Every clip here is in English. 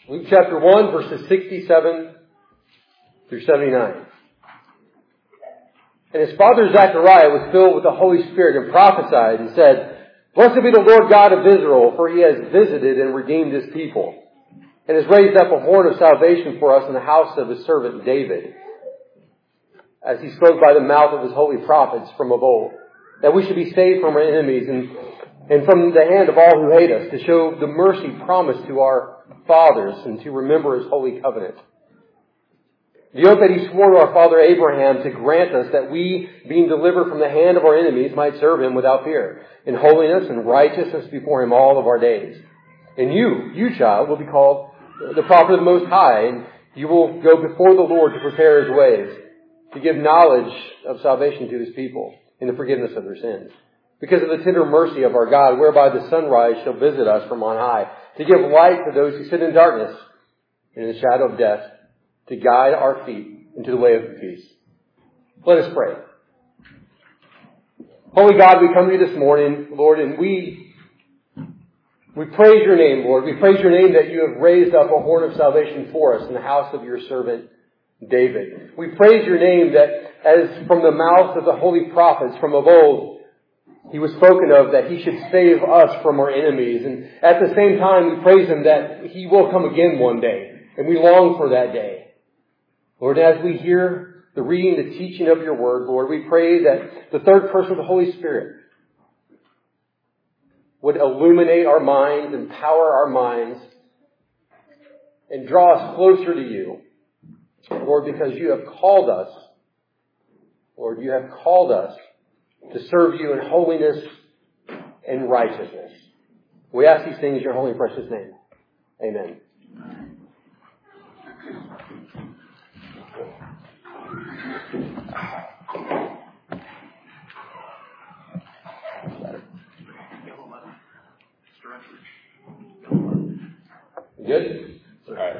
Luke chapter 1, verses 67 through 79. And his father Zechariah was filled with the Holy Spirit and prophesied and said, "Blessed be the Lord God of Israel, for he has visited and redeemed his people, and has raised up a horn of salvation for us in the house of his servant David, as he spoke by the mouth of his holy prophets from of old, that we should be saved from our enemies and from the hand of all who hate us, to show the mercy promised to our fathers and to remember his holy covenant. The oath that he swore to our father Abraham to grant us that we, being delivered from the hand of our enemies, might serve him without fear, in holiness and righteousness before him all of our days. And you, child, will be called the prophet of the Most High, and you will go before the Lord to prepare his ways, to give knowledge of salvation to his people, in the forgiveness of their sins, because of the tender mercy of our God, whereby the sunrise shall visit us from on high, to give light to those who sit in darkness and in the shadow of death, to guide our feet into the way of peace." Let us pray. Holy God, we come to you this morning, Lord, and we praise your name, Lord. We praise your name that you have raised up a horn of salvation for us in the house of your servant David. We praise your name that as from the mouth of the holy prophets from of old, he was spoken of that he should save us from our enemies. And at the same time, we praise him that he will come again one day. And we long for that day. Lord, as we hear the reading, the teaching of your word, Lord, we pray that the third person of the Holy Spirit would illuminate our minds, empower our minds, and draw us closer to you. Lord, because you have called us, Lord, you have called us to serve you in holiness and righteousness. We ask these things in your holy and precious name. Amen. Good? All right.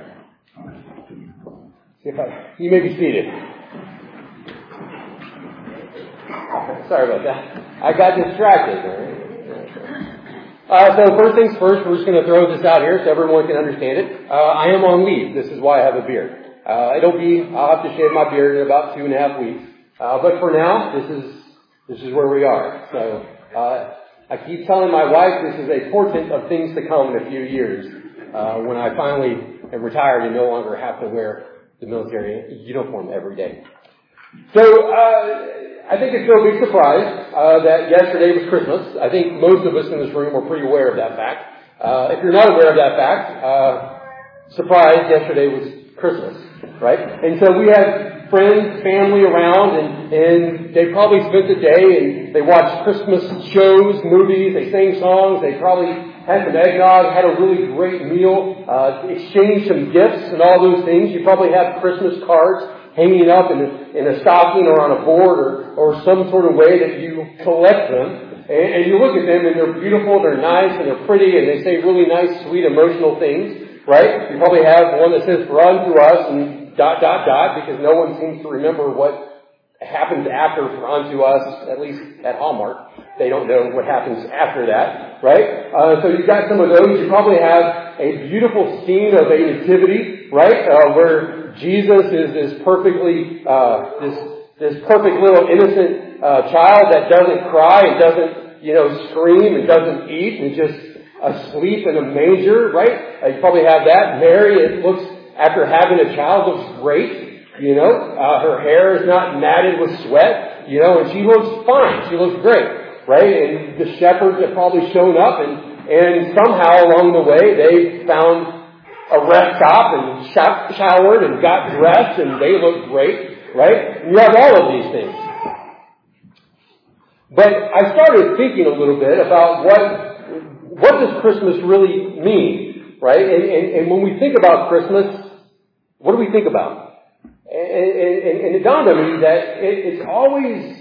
You may be seated. Sorry about that. I got distracted. So first things first, we're just going to throw this out here so everyone can understand it. I am on leave. This is why I have a beard. I'll have to shave my beard in about 2.5 weeks. But for now, this is where we are. So, I keep telling my wife this is a portent of things to come in a few years, when I finally am retired and no longer have to wear the military uniform every day. So, I think it's no big surprise, that yesterday was Christmas. I think most of us in this room are pretty aware of that fact. If you're not aware of that fact, surprise, yesterday was Christmas, right? And so we had friends, family around, and they probably spent the day and they watched Christmas shows, movies, they sang songs, they probably had some eggnog, had a really great meal, exchanged some gifts and all those things. You probably have Christmas cards hanging up in a stocking or on a board or some sort of way that you collect them. And you look at them and they're beautiful, they're nice, and they're pretty, and they say really nice, sweet, emotional things. Right? You probably have one that says, "For unto us," and ... because no one seems to remember what happens after "for unto us," at least at Hallmark. They don't know what happens after that, right? So you've got some of those. You probably have a beautiful scene of a nativity, right? Where Jesus is this perfectly, this perfect little innocent child that doesn't cry and doesn't, scream and doesn't eat and just asleep in a manger, right? You probably have that. Mary, it looks, after having a child, looks great. Her hair is not matted with sweat, and she looks fine. She looks great, right? And the shepherds have probably shown up and somehow along the way they found a rest stop and showered and got dressed and they look great, right? And you have all of these things. But I started thinking a little bit about what does Christmas really mean, right? And when we think about Christmas, what do we think about? And it dawned on me that it's always,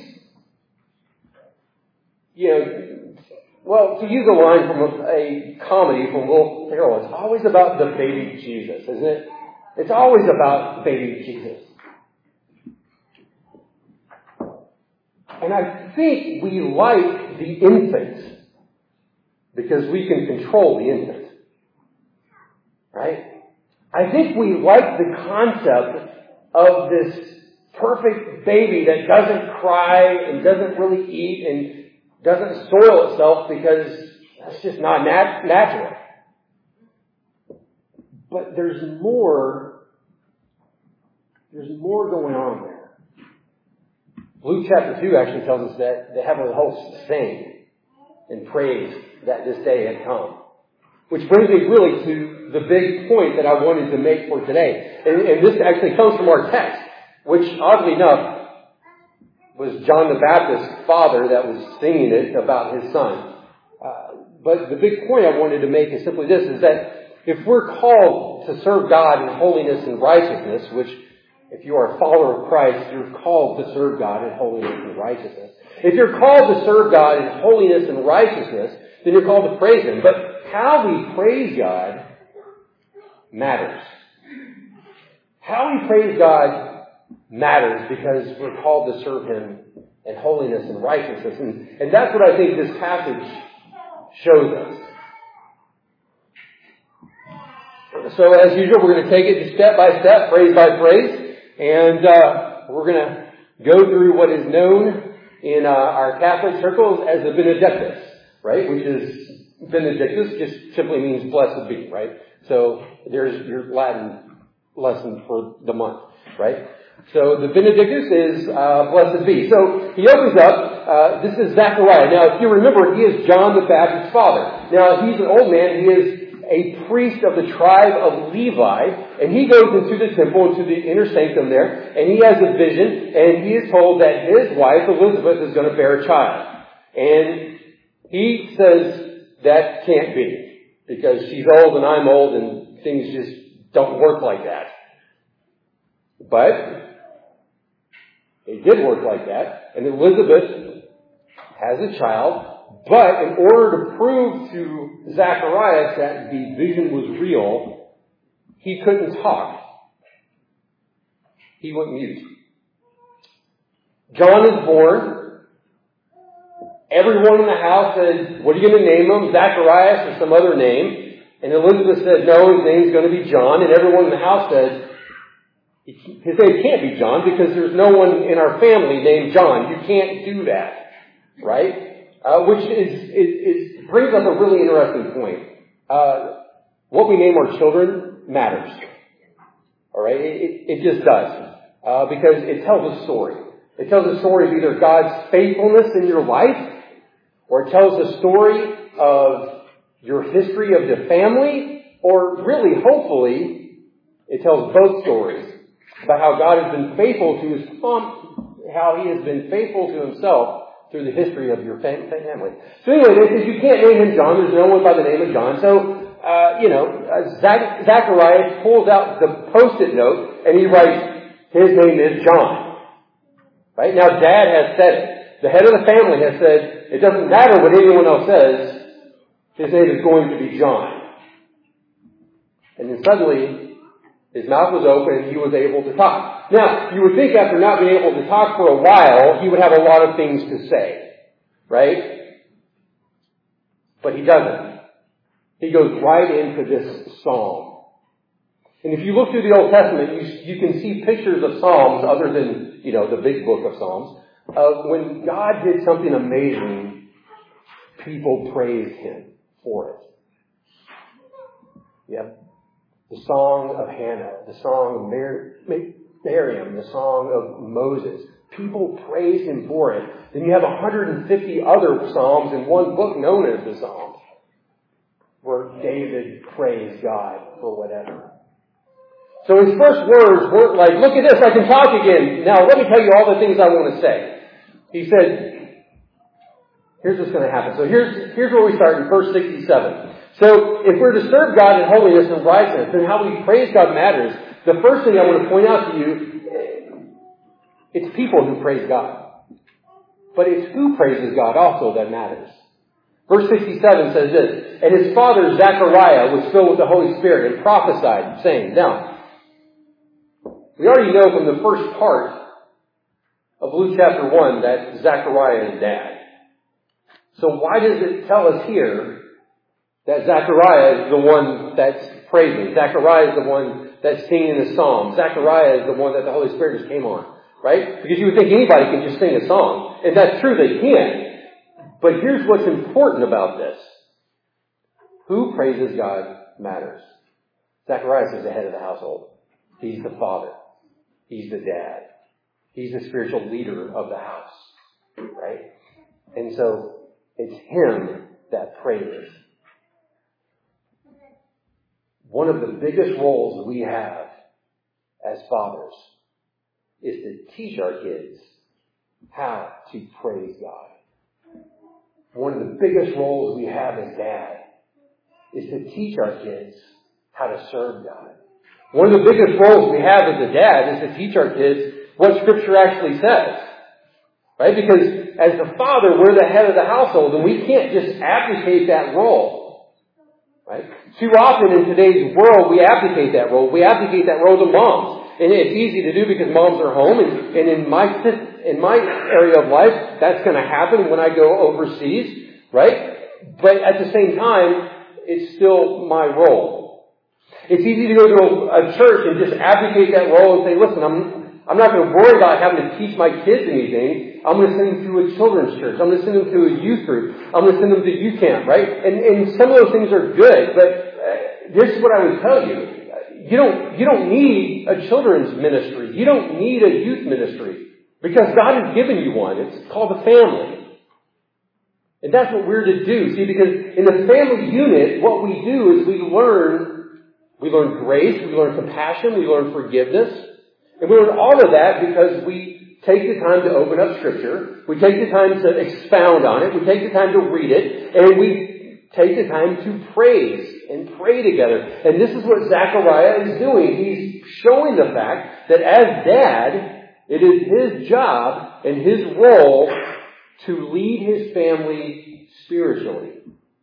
to use a line from a comedy from Will Ferrell, it's always about the baby Jesus, isn't it? It's always about baby Jesus. And I think we like the infant because we can control the infant. Right? I think we like the concept of this perfect baby that doesn't cry and doesn't really eat and doesn't soil itself because that's just not natural. But there's more going on there. Luke chapter 2 actually tells us that the heavenly hosts sang and praised that this day had come. Which brings me really to the big point that I wanted to make for today. And this actually comes from our text, which oddly enough was John the Baptist's father that was singing it about his son. But the big point I wanted to make is simply this, is that if we're called to serve God in holiness and righteousness, which if you are a follower of Christ, you're called to serve God in holiness and righteousness. If you're called to serve God in holiness and righteousness, then you're called to praise Him. But how we praise God matters. How we praise God matters because we're called to serve Him in holiness and righteousness. And that's what I think this passage shows us. So as usual, we're going to take it just step by step, phrase by phrase, and we're going to go through what is known in our Catholic circles as the Benedictus, right? Which is, Benedictus just simply means blessed be, right? So there's your Latin lesson for the month, right? So the Benedictus is blessed be. So he opens up, this is Zechariah. Now if you remember, he is John the Baptist's father. Now he's an old man, he is a priest of the tribe of Levi, and he goes into the temple, into the inner sanctum there, and he has a vision, and he is told that his wife, Elizabeth, is going to bear a child. And he says, that can't be, because she's old and I'm old, and things just don't work like that. But it did work like that, and Elizabeth has a child. But in order to prove to Zacharias that the vision was real, he couldn't talk. He went mute. John is born. Everyone in the house said, what are you going to name him? Zacharias or some other name? And Elizabeth said, no, his name's going to be John. And everyone in the house said, his name can't be John because there's no one in our family named John. You can't do that. Right? Which brings up a really interesting point. What we name our children matters. Alright? It just does. Because it tells a story. It tells a story of either God's faithfulness in your life, or it tells a story of your history of the family, or really, hopefully, it tells both stories about how God has been faithful to His how He has been faithful to Himself through the history of your family. So anyway, they said, you can't name him John. There's no one by the name of John. So, Zacharias pulls out the Post-it note and he writes, his name is John. Right? Now, Dad has said it. The head of the family has said, it doesn't matter what anyone else says, his name is going to be John. And then suddenly, his mouth was open and he was able to talk. Now, you would think after not being able to talk for a while, he would have a lot of things to say. Right? But he doesn't. He goes right into this psalm. And if you look through the Old Testament, you can see pictures of psalms other than, the big book of Psalms. When God did something amazing, people praised Him for it. Yep. The song of Hannah, the song of Miriam, the song of Moses. People praise Him for it. Then you have 150 other Psalms in one book known as the Psalms, where David praised God for whatever. So his first words weren't like, look at this, I can talk again. Now let me tell you all the things I want to say. He said, here's what's going to happen. So here's where we start in verse 67. So, if we're to serve God in holiness and righteousness, then how we praise God matters. The first thing I want to point out to you, it's people who praise God. But it's who praises God also that matters. Verse 67 says this, and his father Zechariah was filled with the Holy Spirit and prophesied, saying, now, we already know from the first part of Luke chapter 1 that Zechariah is dad. So why does it tell us here that Zechariah is the one that's praising? Zechariah is the one that sing in the psalm. Zechariah is the one that the Holy Spirit just came on, right? Because you would think anybody can just sing a song. And that's true, they can. But here's what's important about this. Who praises God matters. Zacharias is the head of the household. He's the father. He's the dad. He's the spiritual leader of the house. Right? And so it's him that praises. One of the biggest roles we have as fathers is to teach our kids how to praise God. One of the biggest roles we have as dad is to teach our kids how to serve God. One of the biggest roles we have as a dad is to teach our kids what Scripture actually says. Right? Because as the father, we're the head of the household, and we can't just abdicate that role. Right? Too often in today's world, we abdicate that role. We abdicate that role to moms. And it's easy to do because moms are home, and in my area of life, that's going to happen when I go overseas. Right? But at the same time, it's still my role. It's easy to go to a church and just abdicate that role and say, listen, I'm not going to worry about having to teach my kids anything. I'm going to send them to a children's church. I'm going to send them to a youth group. I'm going to send them to youth camp, right? And some of those things are good, but this is what I would tell you. You don't need a children's ministry. You don't need a youth ministry because God has given you one. It's called a family. And that's what we're to do. See, because in the family unit, what we do is we learn grace, we learn compassion, we learn forgiveness. And we learn all of that because we take the time to open up Scripture. We take the time to expound on it. We take the time to read it. And we take the time to praise and pray together. And this is what Zechariah is doing. He's showing the fact that as dad, it is his job and his role to lead his family spiritually.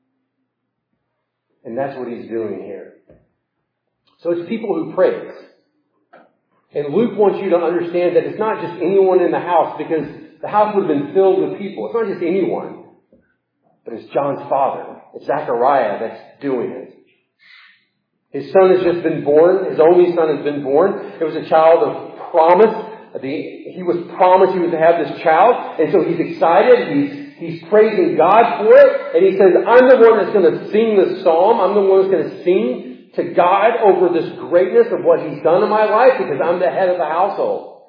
And that's what he's doing here. So it's people who praise. And Luke wants you to understand that it's not just anyone in the house, because the house would have been filled with people. It's not just anyone. But it's John's father. It's Zechariah that's doing it. His son has just been born. His only son has been born. It was a child of promise. He was promised he was to have this child. And so he's excited. He's praising God for it. And he says, I'm the one that's going to sing the psalm. I'm the one that's going to sing to God over this greatness of what He's done in my life because I'm the head of the household.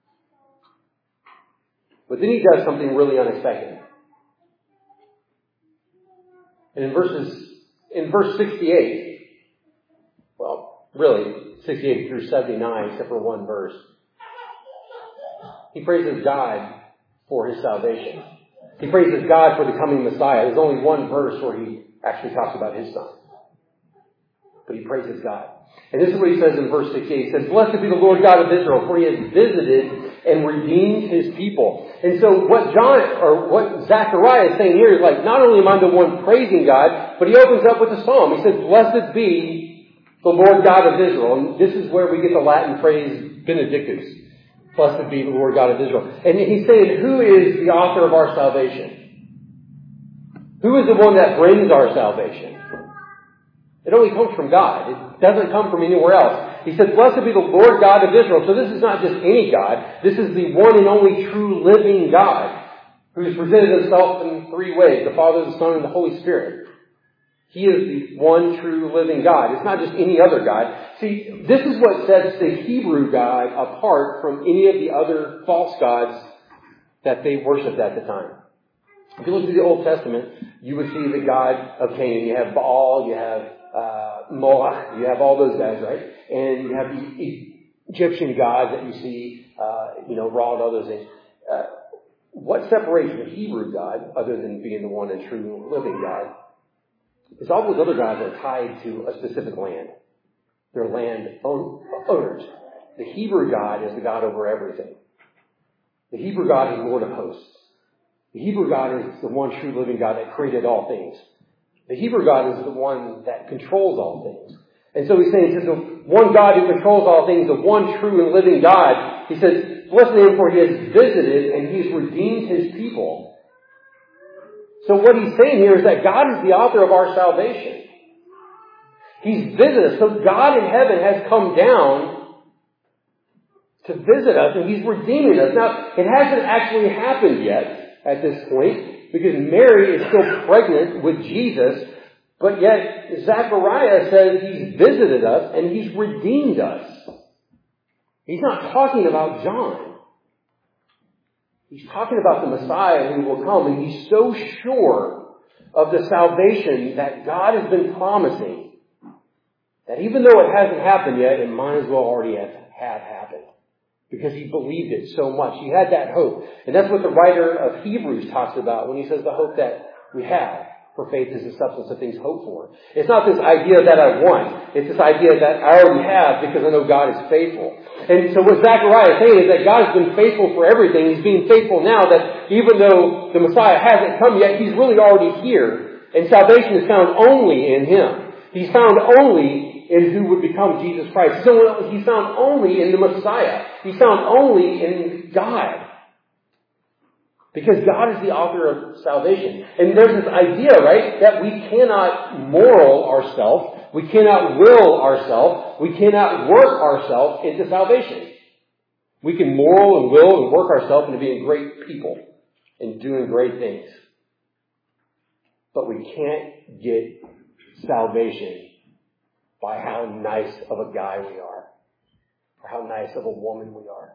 But then he does something really unexpected. And in verse 68, well, really 68 through 79, except for one verse, he praises God for His salvation. He praises God for the coming Messiah. There's only one verse where he actually talks about His son. But he praises God. And this is what he says in verse 68. He says, blessed be the Lord God of Israel, for He has visited and redeemed His people. And so what Zechariah is saying here is like, not only am I the one praising God, but he opens up with a psalm. He says, blessed be the Lord God of Israel. And this is where we get the Latin phrase Benedictus. Blessed be the Lord God of Israel. And he's saying, who is the author of our salvation? Who is the one that brings our salvation? It only comes from God. It doesn't come from anywhere else. He says, blessed be the Lord God of Israel. So this is not just any God. This is the one and only true living God who has presented Himself in three ways: the Father, the Son, and the Holy Spirit. He is the one true living God. It's not just any other God. See, this is what sets the Hebrew God apart from any of the other false gods that they worshipped at the time. If you look at the Old Testament, you would see the god of Canaan. You have Baal, you have Moloch, you have all those guys, right? And you have the Egyptian gods that you see, Ra and all those things. What separates the Hebrew God, other than being the one and true living God, is all those other gods are tied to a specific land. They're land owners. The Hebrew God is the God over everything. The Hebrew God is Lord of hosts. The Hebrew God is the one true living God that created all things. The Hebrew God is the one that controls all things. And so he's saying, the one God who controls all things, the one true and living God, he says, blessed Him, for He has visited and He's redeemed His people. So what he's saying here is that God is the author of our salvation. He's visited us. So God in heaven has come down to visit us, and He's redeeming us. Now, it hasn't actually happened yet at this point, because Mary is still pregnant with Jesus, but yet Zechariah says He's visited us and He's redeemed us. He's not talking about John. He's talking about the Messiah who will come, and He's so sure of the salvation that God has been promising that even though it hasn't happened yet, it might as well already have happened. Because he believed it so much. He had that hope. And that's what the writer of Hebrews talks about when he says the hope that we have. For faith is the substance of things hoped for. It's not this idea that I want. It's this idea that I already have because I know God is faithful. And so what Zechariah is saying is that God has been faithful for everything. He's being faithful now that even though the Messiah hasn't come yet, He's really already here. And salvation is found only in Him. He's found only in who would become Jesus Christ. So He's found only in the Messiah. He's found only in God. Because God is the author of salvation. And there's this idea, right, that we cannot moral ourselves, we cannot will ourselves, we cannot work ourselves into salvation. We can moral and will and work ourselves into being great people and doing great things. But we can't get salvation by how nice of a guy we are, or how nice of a woman we are.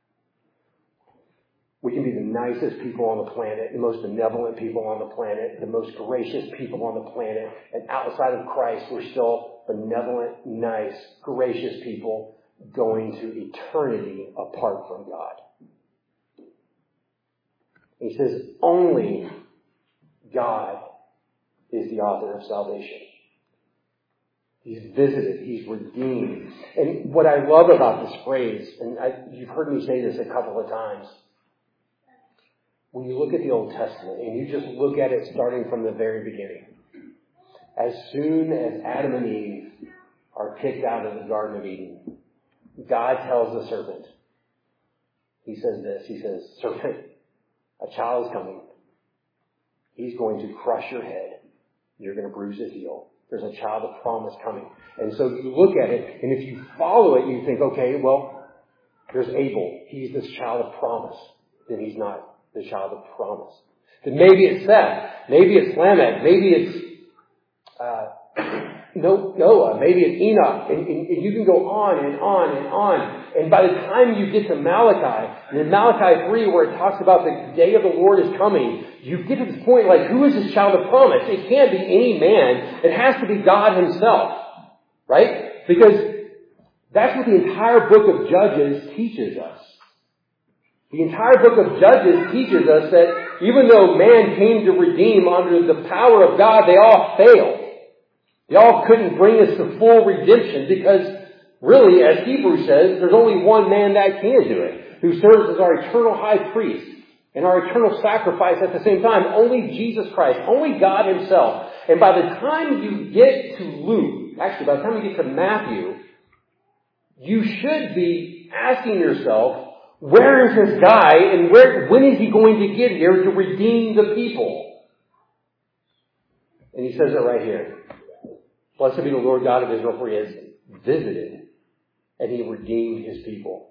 We can be the nicest people on the planet, the most benevolent people on the planet, the most gracious people on the planet, and outside of Christ, we're still benevolent, nice, gracious people going to eternity apart from God. He says only God is the author of salvation. He's visited. He's redeemed. And what I love about this phrase, and you've heard me say this a couple of times, when you look at the Old Testament and you just look at it starting from the very beginning, as soon as Adam and Eve are kicked out of the Garden of Eden, God tells the serpent, He says this, He says, "Serpent, a child is coming. He's going to crush your head. You're going to bruise his heel. There's a child of promise coming." And so you look at it, and if you follow it, you think, okay, well, there's Abel. He's this child of promise. Then he's not the child of promise. Then maybe it's Seth. Maybe it's Lamech. Maybe it's Noah. Maybe it's Enoch. And you can go on and on and on. And by the time you get to Malachi, and in Malachi 3, where it talks about the day of the Lord is coming, you get to this point like, who is this child of promise? It can't be any man. It has to be God Himself. Right? Because that's what the entire book of Judges teaches us. The entire book of Judges teaches us that even though man came to redeem under the power of God, they all failed. They all couldn't bring us to full redemption because really, as Hebrews says, there's only one man that can do it, who serves as our eternal high priest and our eternal sacrifice at the same time. Only Jesus Christ, only God Himself. And by the time you get to Luke, actually by the time you get to Matthew, you should be asking yourself, where is this guy and when is he going to get here to redeem the people? And he says it right here. Blessed be the Lord God of Israel, for He has visited and He redeemed His people.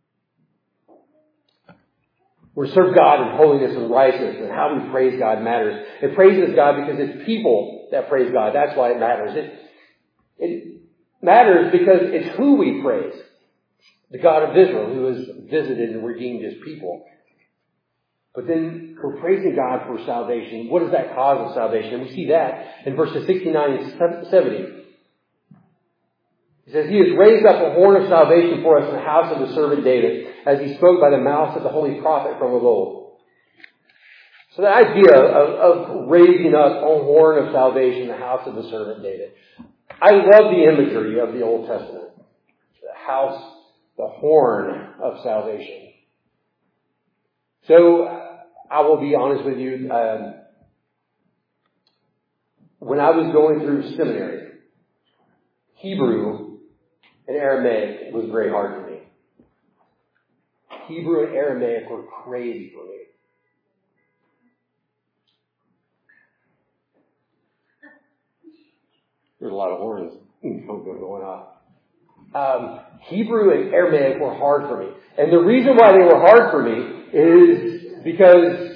We serve God in holiness and righteousness, and how we praise God matters. It praises God because it's people that praise God. That's why it matters. It matters because it's who we praise. The God of Israel, who has visited and redeemed His people. But then we're praising God for salvation. What is that cause of salvation? And we see that in verses 69 and 70. He says, He has raised up a horn of salvation for us in the house of His servant David, as He spoke by the mouth of the holy prophet from of old. So the idea of raising up a horn of salvation in the house of the servant David. I love the imagery of the Old Testament. The house, the horn of salvation. So, I will be honest with you, when I was going through seminary, Hebrew and Aramaic was very hard for me. Hebrew and Aramaic were crazy for me. There's a lot of horns. going on. Hebrew and Aramaic were hard for me. And the reason why they were hard for me is because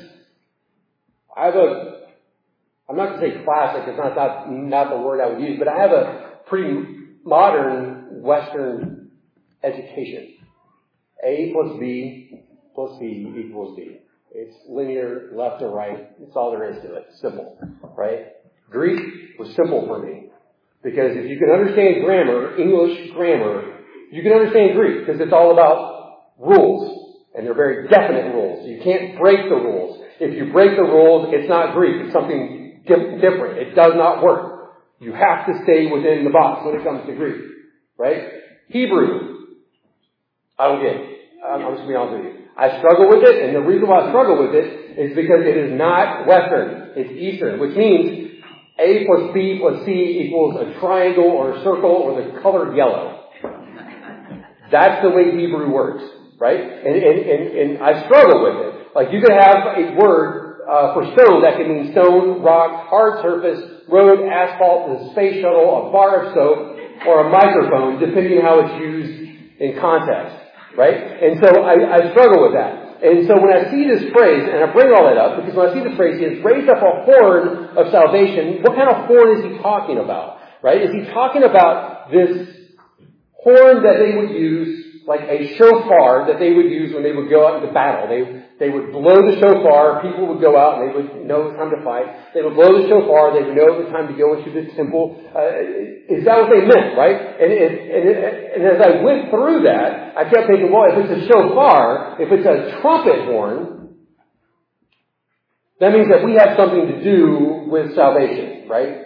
I'm not going to say classic, it's not the word I would use, but I have a pretty modern Western education. A plus B plus C equals D. It's linear, left to right. That's all there is to it. Simple, right? Greek was simple for me. Because if you can understand grammar, English grammar, you can understand Greek because it's all about rules. And they're very definite rules. You can't break the rules. If you break the rules, it's not Greek. It's something different. It does not work. You have to stay within the box when it comes to Greek. Right? Hebrew. I don't get it. I'm just going to be honest with you. I struggle with it, and the reason why I struggle with it is because it is not Western. It's Eastern, which means A plus B plus C equals a triangle or a circle or the color yellow. That's the way Hebrew works, right? And I struggle with it. Like you could have a word for stone that can mean stone, rock, hard surface, road, asphalt, the space shuttle, a bar of soap, or a microphone, depending on how it's used in context, right? And so I struggle with that. And so when I see this phrase, and I bring all that up, because when I see this phrase, he has raised up a horn of salvation. What kind of horn is he talking about? Right? Is he talking about this horn that they would use, like a shofar that they would use when they would go out into battle? They would blow the shofar, people would go out and they would know it's time to fight. They would blow the shofar, they would know it was time to go into the temple. Is that what they meant, right? And as I went through that, I kept thinking, well, if it's a shofar, if it's a trumpet horn, that means that we have something to do with salvation, right?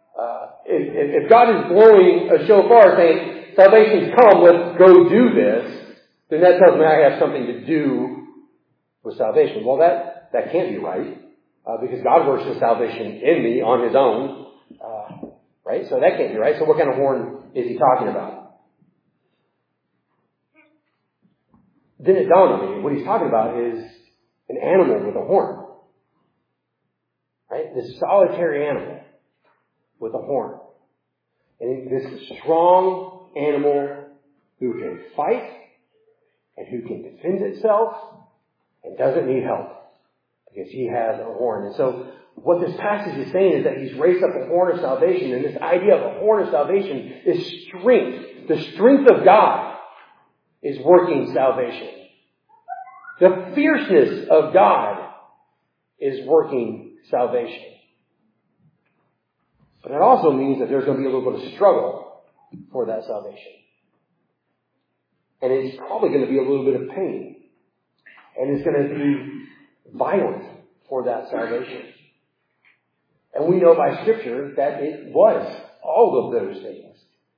If God is blowing a shofar saying, salvation's come, let's go do this, then that tells me I have something to do with salvation. Well, that can't be right, because God works His salvation in me on His own, right? So that can't be right. So what kind of horn is He talking about? Then it dawned on me, what He's talking about is an animal with a horn, right? This solitary animal with a horn. And this strong animal who can fight and who can defend itself and doesn't need help because he has a horn. And so what this passage is saying is that he's raised up a horn of salvation, and this idea of a horn of salvation is strength. The strength of God is working salvation. The fierceness of God is working salvation. But it also means that there's going to be a little bit of struggle for that salvation. And it's probably going to be a little bit of pain. And it's going to be violent for that salvation. And we know by Scripture that it was all of those things.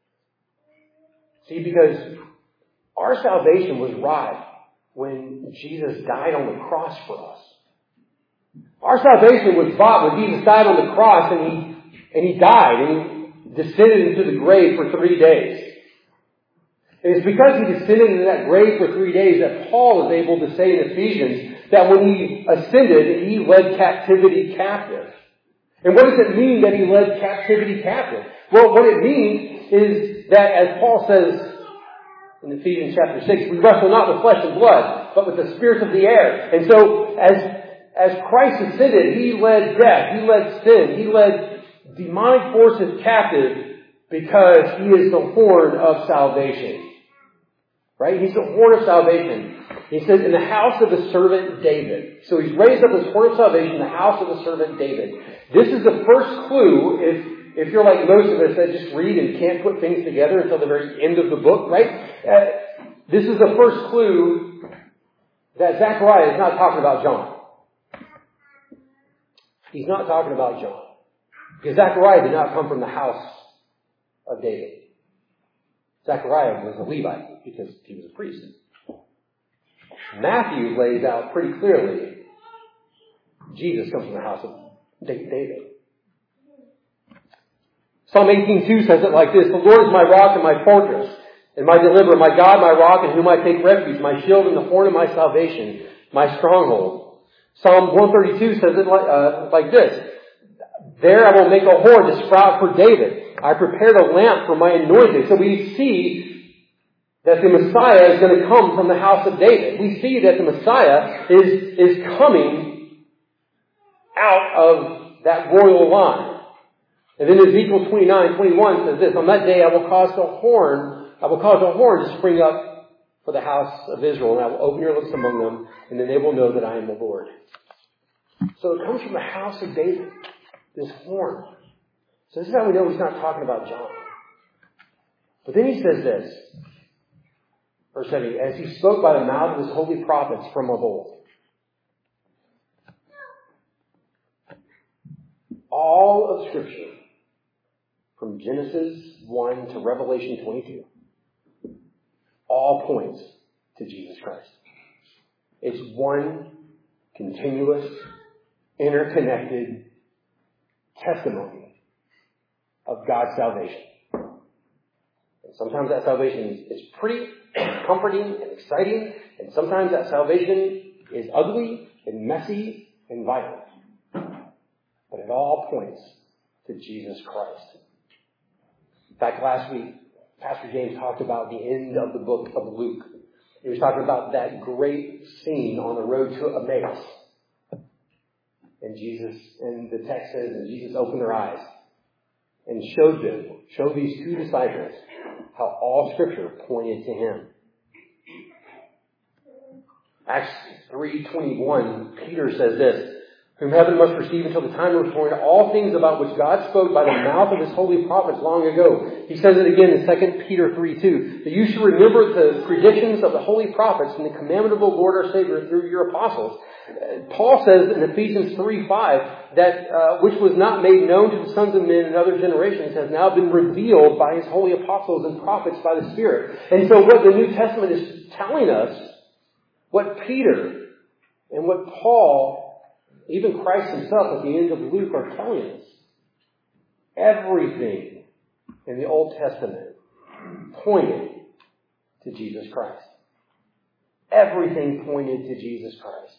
See, because our salvation was wrought when Jesus died on the cross for us. Our salvation was bought when Jesus died on the cross and He died and He descended into the grave for 3 days. And it's because He descended into that grave for 3 days that Paul is able to say in Ephesians that when He ascended, He led captivity captive. And what does it mean that He led captivity captive? Well, what it means is that, as Paul says in Ephesians chapter 6, we wrestle not with flesh and blood, but with the spirits of the air. And so, as Christ ascended, He led death, He led sin, He led demonic forces captive because He is the horn of salvation. Right? He's the horn of salvation. He says, in the house of the servant David. So He's raised up His horn of salvation in the house of the servant David. This is the first clue, if you're like most of us that just read and can't put things together until the very end of the book, right? This is the first clue that Zechariah is not talking about John. He's not talking about John. Because Zechariah did not come from the house of David. Zechariah was a Levite because he was a priest. Matthew lays out pretty clearly Jesus comes from the house of David. Psalm 18:2 says it like this: the Lord is my rock and my fortress and my deliverer, my God, my rock in whom I take refuge, my shield and the horn of my salvation, my stronghold. Psalm 132 says it like this: There I will make a horn to sprout for David. I prepared a lamp for my anointed. So we see that the Messiah is going to come from the house of David. We see that the Messiah is coming out of that royal line. And then Ezekiel 29:21 says this, on that day I will cause a horn to spring up for the house of Israel, and I will open your lips among them, and then they will know that I am the Lord. So it comes from the house of David, this horn. So this is how we know he's not talking about John. But then he says this, verse 70, as he spoke by the mouth of his holy prophets from of old. All of Scripture, from Genesis 1 to Revelation 22, all points to Jesus Christ. It's one continuous, interconnected testimony of God's salvation. And sometimes that salvation is pretty comforting and exciting, and sometimes that salvation is ugly and messy and violent. But it all points to Jesus Christ. In fact, last week, Pastor James talked about the end of the book of Luke. He was talking about that great scene on the road to Emmaus. And the text says, and Jesus opened their eyes and showed these two disciples how all Scripture pointed to Him. Acts 3:21, Peter says this, whom heaven must receive until the time of restoring all things about which God spoke by the mouth of His holy prophets long ago. He says it again in 2 Peter 3:2, that you should remember the predictions of the holy prophets and the commandment of the Lord our Savior through your apostles. Paul says in Ephesians 3:5 that which was not made known to the sons of men in other generations has now been revealed by His holy apostles and prophets by the Spirit. And so what the New Testament is telling us, what Peter and what Paul, even Christ Himself at the end of Luke, are telling us, everything in the Old Testament pointed to Jesus Christ. Everything pointed to Jesus Christ.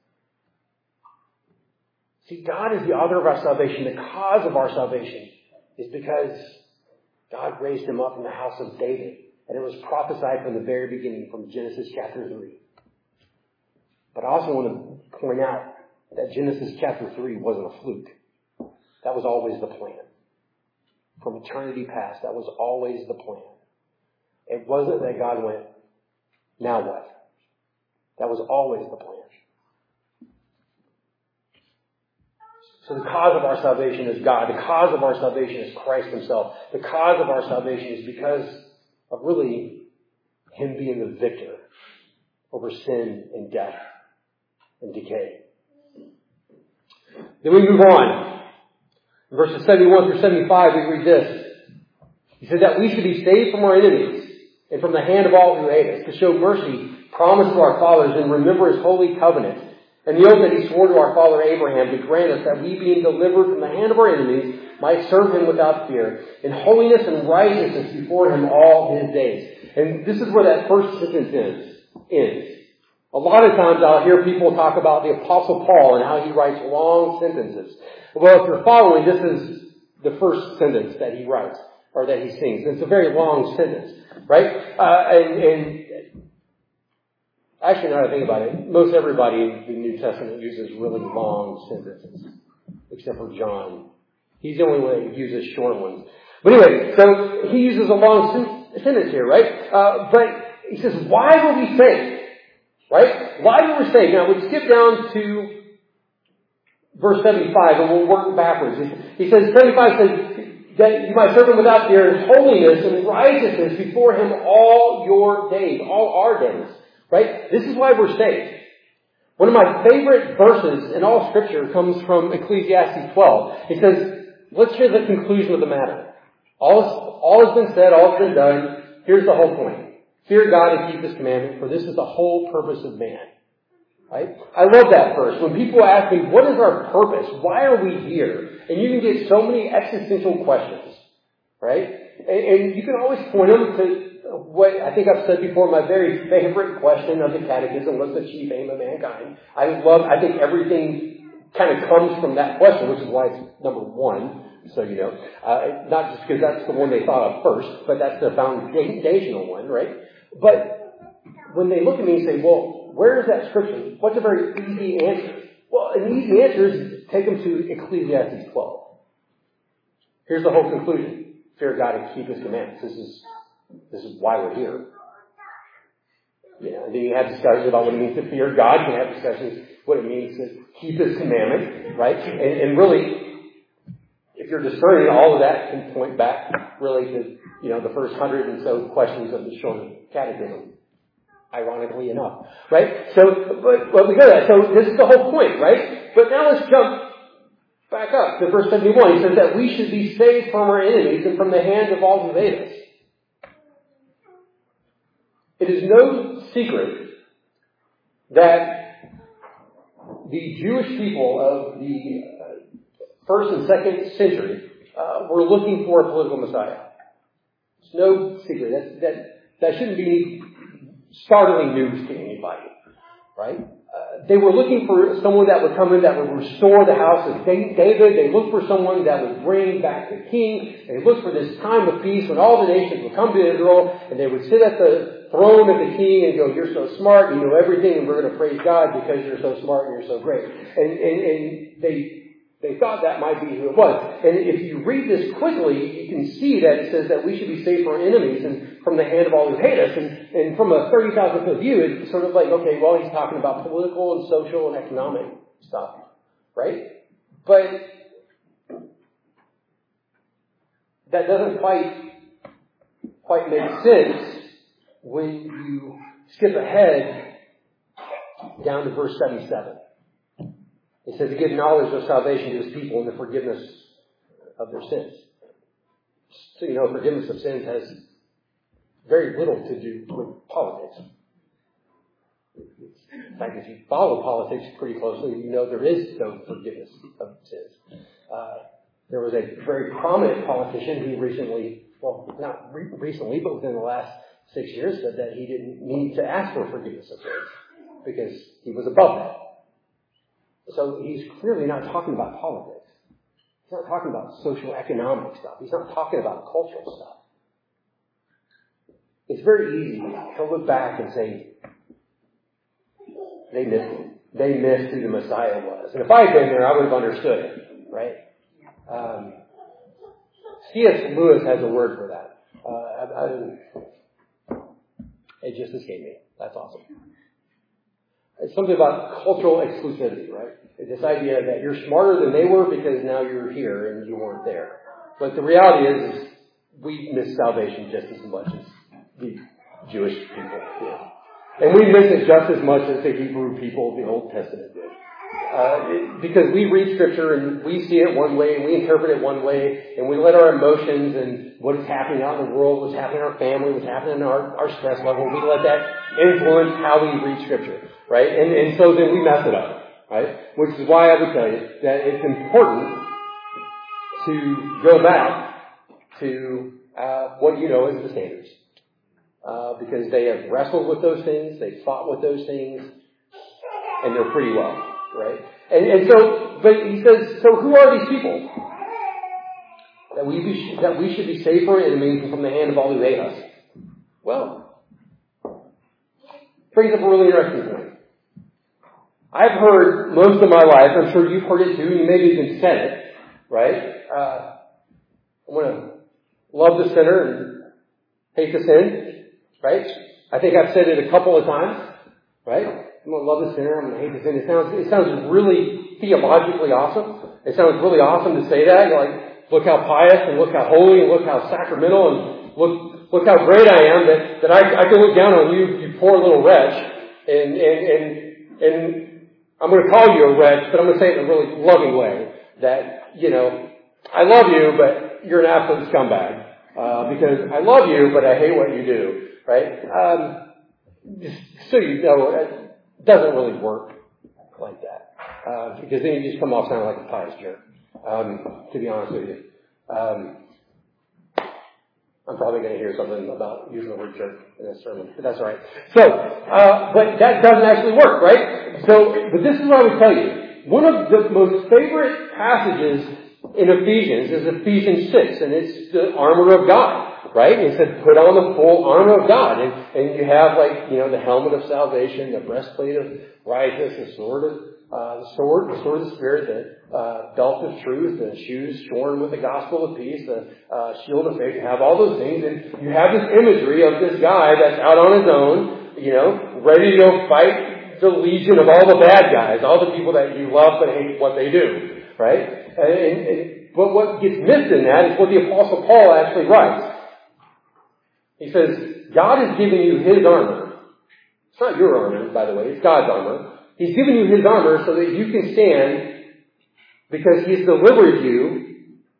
See, God is the author of our salvation. The cause of our salvation is because God raised Him up in the house of David. And it was prophesied from the very beginning, from Genesis chapter 3. But I also want to point out that Genesis chapter 3 wasn't a fluke. That was always the plan. From eternity past, that was always the plan. It wasn't that God went, now what? That was always the plan. So the cause of our salvation is God. The cause of our salvation is Christ Himself. The cause of our salvation is because of really Him being the victor over sin and death and decay. Then we move on. In verses 71 through 75, we read this. He said that we should be saved from our enemies and from the hand of all who hate us, to show mercy promised to our fathers and remember His holy covenant and the oath that He swore to our father Abraham to grant us that we, being delivered from the hand of our enemies, might serve Him without fear, in holiness and righteousness before Him all His days. And this is where that first sentence ends. A lot of times I'll hear people talk about the Apostle Paul and how he writes long sentences. Well, if you're following, this is the first sentence that he writes, or that he sings. It's a very long sentence, right? And actually, now that I think about it, most everybody in the New Testament uses really long sentences, except for John. He's the only one that uses short ones. But anyway, so he uses a long sentence here, right? But he says, why were we saved? Right? Why were we saved? Now, we skip down to verse 75 and we'll work backwards. He says, 75 says, that you might serve Him without fear in holiness and righteousness before Him all your days, all our days. Right? This is why we're saved. One of my favorite verses in all Scripture comes from Ecclesiastes 12. It says, let's hear the conclusion of the matter. All has been said, all has been done. Here's the whole point. Fear God and keep His commandment, for this is the whole purpose of man. Right? I love that verse. When people ask me, what is our purpose? Why are we here? And you can get so many existential questions. Right? And you can always point them to what I think I've said before, my very favorite question of the catechism, what's the chief aim of mankind? I think everything kind of comes from that question, which is why it's number one, so you know. Not just because that's the one they thought of first, but that's the foundational one, right? But when they look at me and say, well, where is that scripture? What's a very easy answer? Well, an easy answer is take them to Ecclesiastes 12. Here's the whole conclusion. Fear God and keep His commandments. This is why we're here. Yeah, and then you have discussions about what it means to fear God. You can have discussions what it means to keep His commandments, right? And really, if you're discerning, all of that can point back really to, the first 100 and so questions of the short catechism. Ironically enough, right? So, but we go to that. So this is the whole point, right? But now let's jump back up to verse 71. He says that we should be saved from our enemies and from the hand of all who hate us. It is no secret that the Jewish people of the first and second century were looking for a political Messiah. It's no secret. That shouldn't be startling news to anybody, right? They were looking for someone that would come in that would restore the house of David. They looked for someone that would bring back the king. They looked for this time of peace when all the nations would come to Israel and they would sit at the throne of the king and go, you're so smart, you know everything, and we're going to praise God because you're so smart and you're so great. And they thought that might be who it was. And if you read this quickly, you can see that it says that we should be saved from our enemies and from the hand of all who hate us. And from a 30,000 foot view, it's sort of like, okay, well, he's talking about political and social and economic stuff, right? But that doesn't quite make sense when you skip ahead down to verse 77. It says to give knowledge of salvation to His people and the forgiveness of their sins. So, forgiveness of sins has very little to do with politics. In fact, if you follow politics pretty closely, you know there is no forgiveness of sins. There was a very prominent politician who recently, not recently, but within the last 6 years, said that he didn't need to ask for forgiveness of sins because he was above that. So he's clearly not talking about politics. He's not talking about social economic stuff. He's not talking about cultural stuff. It's very easy to look back and say, they missed him. They missed who the Messiah was. And if I had been there, I would have understood it, right? C.S. Lewis has a word for that. It just escaped me. That's awesome. It's something about cultural exclusivity, right? This idea that you're smarter than they were because now you're here and you weren't there. But the reality is we miss salvation just as much as the Jewish people did. And we miss it just as much as the Hebrew people of the Old Testament did. Because we read Scripture and we see it one way and we interpret it one way and we let our emotions and what is happening out in the world, what's happening in our family, what's happening in our stress level, we let that influence how we read Scripture, right? And so then we mess it up, right? Which is why I would tell you that it's important to go back to what you know as the standards. Because they have wrestled with those things, they've fought with those things, and they're pretty well. Right? And so, but he says, so who are these people? That we should be saved from our enemies and from the hand of all who hate us. Well, brings up a really interesting point. I've heard most of my life, I'm sure you've heard it too, and you maybe even said it, right? I'm going to love the sinner and hate the sin, right? I think I've said it a couple of times, right? I'm going to love the sinner. I'm going to hate the sin. It sounds really theologically awesome. It sounds really awesome to say that. You're like, look how pious and look how holy and look how sacramental and look how great I am that I can look down on you, you poor little wretch. And I'm going to call you a wretch, but I'm going to say it in a really loving way that, I love you, but you're an absolute scumbag. Because I love you, but I hate what you do. Right? Just so you know, it doesn't really work like that. Because then you just come off sounding like a pious jerk, to be honest with you. I'm probably going to hear something about using the word jerk in this sermon, but that's all right. So, but that doesn't actually work, right? So, but this is what I would tell you. One of the most favorite passages in Ephesians is Ephesians 6, and it's the armor of God, right? And it said, put on the full armor of God. And you have the helmet of salvation, the breastplate of righteousness, the sword of the Spirit, the belt of truth, the shoes shorn with the gospel of peace, the shield of faith. You have all those things, and you have this imagery of this guy that's out on his own, ready to go fight the legion of all the bad guys, all the people that you love but hate what they do, right? But what gets missed in that is what the Apostle Paul actually writes. He says, God has given you His armor. It's not your armor, by the way. It's God's armor. He's given you His armor so that you can stand because He's delivered you,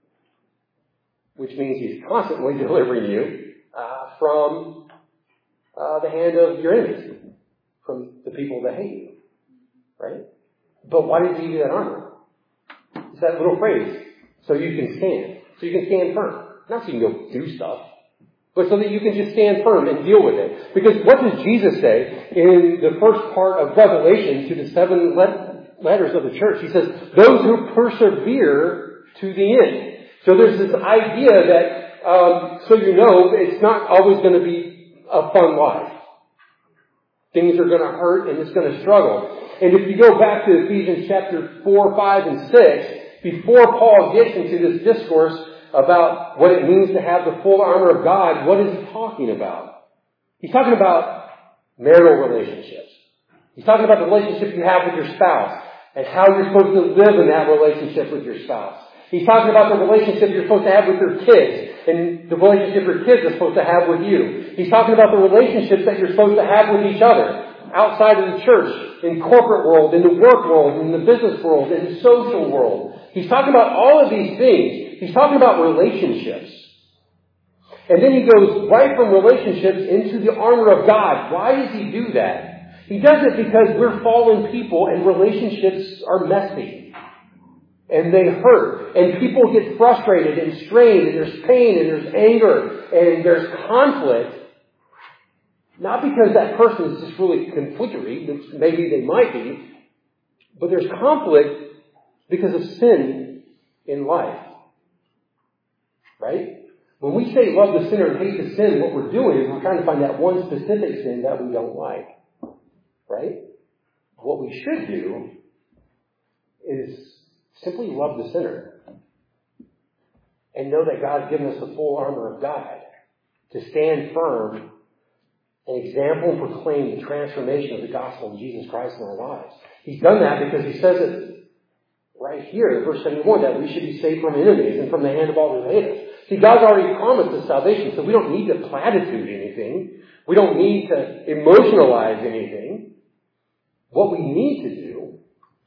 which means He's constantly delivering you from the hand of your enemies, from the people that hate you, right? But why did He give you that armor? It's that little phrase, so you can stand. So you can stand firm. Not so you can go do stuff, but so that you can just stand firm and deal with it. Because what does Jesus say in the first part of Revelation to the 7 letters of the church? He says, those who persevere to the end. So there's this idea that, it's not always going to be a fun life. Things are going to hurt and it's going to struggle. And if you go back to Ephesians chapter 4, 5, and 6, before Paul gets into this discourse about what it means to have the full armor of God, what is he talking about? He's talking about marital relationships. He's talking about the relationship you have with your spouse and how you're supposed to live in that relationship with your spouse. He's talking about the relationship you're supposed to have with your kids and the relationship your kids are supposed to have with you. He's talking about the relationships that you're supposed to have with each other outside of the church, in corporate world, in the work world, in the business world, in the social world. He's talking about all of these things. He's talking about relationships. And then he goes right from relationships into the armor of God. Why does he do that? He does it because we're fallen people and relationships are messy. And they hurt. And people get frustrated and strained. And there's pain and there's anger and there's conflict. Not because that person is just really conflictory, which maybe they might be, but there's conflict because of sin in life. Right? When we say love the sinner and hate the sin, what we're doing is we're trying to find that one specific sin that we don't like. Right? What we should do is simply love the sinner and know that God's given us the full armor of God to stand firm and example and proclaim the transformation of the gospel of Jesus Christ in our lives. He's done that because he says it right here in verse 71 that we should be saved from enemies and from the hand of all who hate us. See, God's already promised us salvation, so we don't need to platitude anything. We don't need to emotionalize anything. What we need to do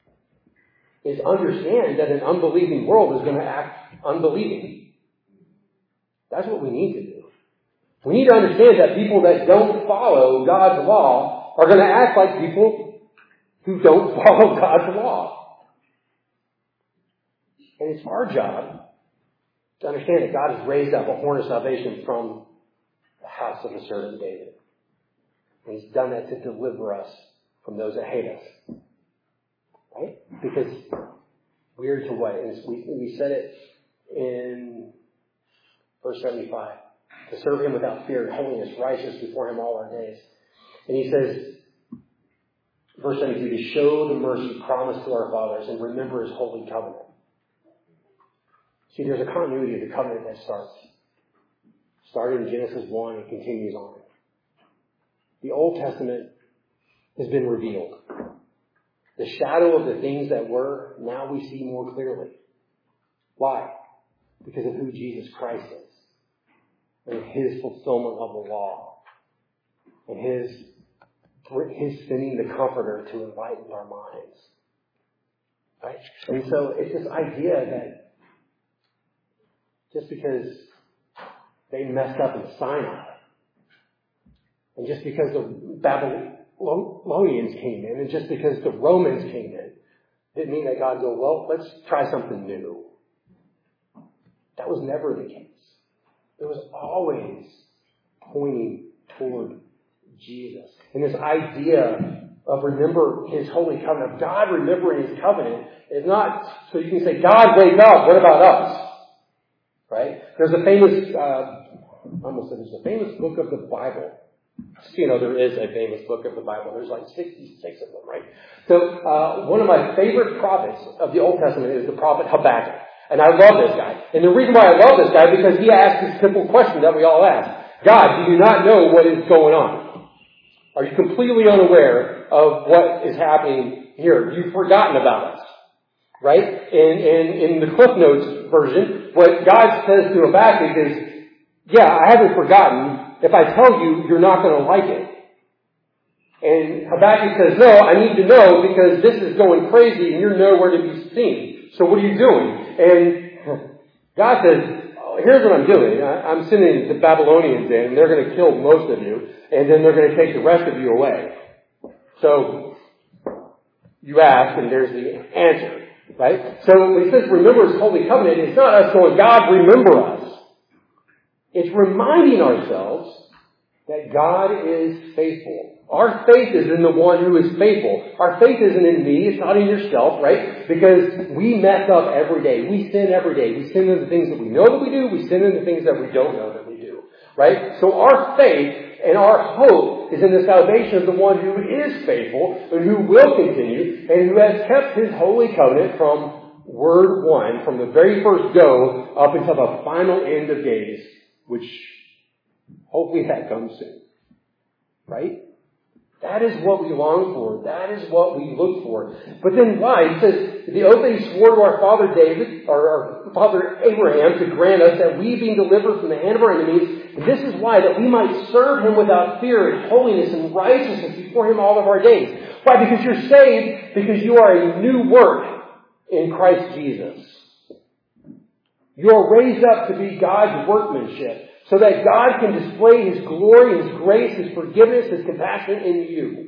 is understand that an unbelieving world is going to act unbelieving. That's what we need to do. We need to understand that people that don't follow God's law are going to act like people who don't follow God's law. And it's our job to understand that God has raised up a horn of salvation from the house of the servant David. And He's done that to deliver us from those that hate us. Right? Because we're to what? And we said it in verse 75. To serve Him without fear and holiness, righteous before Him all our days. And he says, verse 72, to show the mercy promised to our fathers and remember His holy covenant. See, there's a continuity of the covenant that started in Genesis 1 and continues on. The Old Testament has been revealed. The shadow of the things that were, now we see more clearly. Why? Because of who Jesus Christ is. And His fulfillment of the law. And His sending the Comforter to enlighten our minds. Right? And so it's this idea that just because they messed up in Sinai, and just because the Babylonians came in, and just because the Romans came in, didn't mean that God go, well, let's try something new. That was never the case. It was always pointing toward Jesus. And this idea of remember His holy covenant, of God remembering His covenant, is not so you can say, God, wake up, what about us? Right? There's a famous, there's a famous book of the Bible. There is a famous book of the Bible. There's like 66 of them, right? So, one of my favorite prophets of the Old Testament is the prophet Habakkuk. And I love this guy. And the reason why I love this guy, because he asks this simple question that we all ask. God, do you not know what is going on? Are you completely unaware of what is happening here? You've forgotten about us. Right? In the Cliff Notes version, what God says to Habakkuk is, yeah, I haven't forgotten. If I tell you, you're not going to like it. And Habakkuk says, no, I need to know because this is going crazy and you're nowhere to be seen. So what are you doing? And God says, here's what I'm doing. I'm sending the Babylonians in and they're going to kill most of you and then they're going to take the rest of you away. So you ask and there's the answer. Right? So when He says remember His holy covenant, it's not us going, God, remember us. It's reminding ourselves that God is faithful. Our faith is in the one who is faithful. Our faith isn't in me. It's not in yourself, right? Because we mess up every day. We sin every day. We sin in the things that we know that we do. We sin in the things that we don't know that we do. Right? So our faith and our hope is in the salvation of the one who is faithful and who will continue and who has kept His holy covenant from word one, from the very first go up until the final end of days, which hopefully that comes soon. Right? That is what we long for. That is what we look for. But then why? He says, the oath that He swore to our father David, or our father Abraham, to grant us that we, being delivered from the hand of our enemies, and this is why, that we might serve Him without fear and holiness and righteousness before Him all of our days. Why? Because you're saved, because you are a new work in Christ Jesus. You are raised up to be God's workmanship, so that God can display His glory, His grace, His forgiveness, His compassion in you.